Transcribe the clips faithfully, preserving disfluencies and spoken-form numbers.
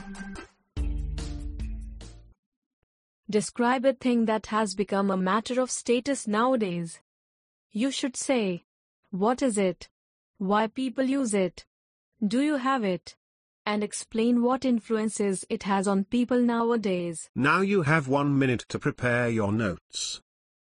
Describe a thing that has become a matter of status nowadays. You should say, what is it? Why people use it? Do you have it? And explain what influences it has on people nowadays. Now you have one minute to prepare your notes.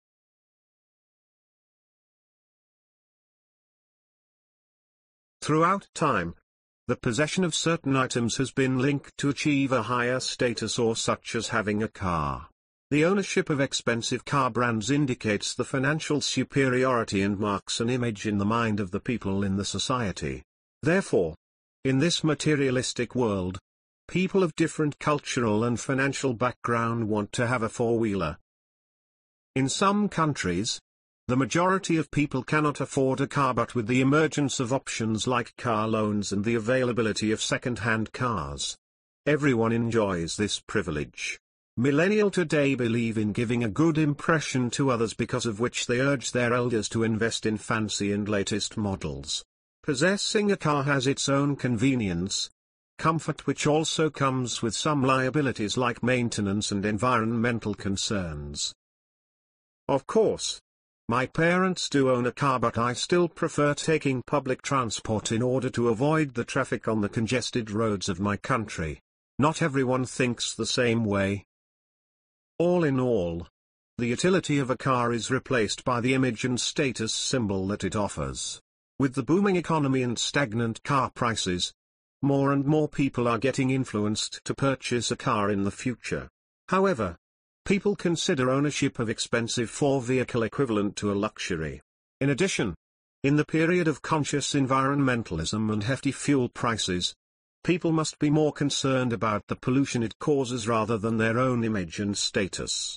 Throughout time, the possession of certain items has been linked to achieve a higher status, or such as having a car. The ownership of expensive car brands indicates the financial superiority and marks an image in the mind of the people in the society. Therefore, in this materialistic world, people of different cultural and financial background want to have a four-wheeler. In some countries, the majority of people cannot afford a car, but with the emergence of options like car loans and the availability of second-hand cars, everyone enjoys this privilege. Millennial today believe in giving a good impression to others, because of which they urge their elders to invest in fancy and latest models. Possessing a car has its own convenience, comfort, which also comes with some liabilities like maintenance and environmental concerns. Of course, my parents do own a car, but I still prefer taking public transport in order to avoid the traffic on the congested roads of my country. Not everyone thinks the same way. All in all, the utility of a car is replaced by the image and status symbol that it offers. With the booming economy and stagnant car prices, more and more people are getting influenced to purchase a car in the future. However, people consider ownership of expensive four-vehicle equivalent to a luxury. In addition, in the period of conscious environmentalism and hefty fuel prices, people must be more concerned about the pollution it causes rather than their own image and status.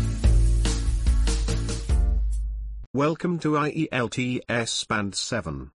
Welcome to I E L T S Band seven.